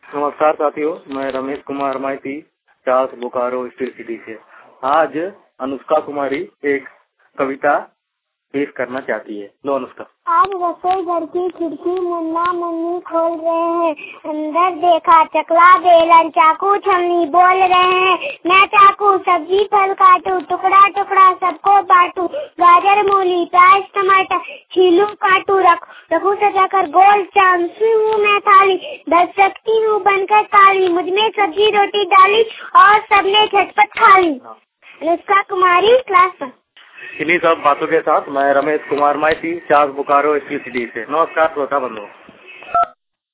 नमस्कार साथियों, मैं रमेश कुमार माइती, चास बोकारो स्टील सिटी से। आज अनुष्का कुमारी एक कविता पेश करना चाहती है। लो अनुष्का। आज रसोई घर की खिड़की मुन्ना मुन्नी खोल रहे हैं, अंदर देखा चकला बेलन चाकू छलनी बोल रहे हैं। मैं चाकू सब्जी फल काटू, टुकड़ा टुकड़ा सबको बांटू, गाजर मूली प्याज टमाटर छीलू काटू रखू सजाकर गोल चांसी हूँ मैं थाली, दस सकती हूँ बनकर ताली, मुझमें सब्जी रोटी डाली और सबने झटपट खा ली। अनुष्का कुमारी, क्लास 1। इन्हीं सब बातों के साथ मैं रमेश कुमार माइती, चास बोकारो स्टील सिटी से। नमस्कार श्रोता बंधुओं।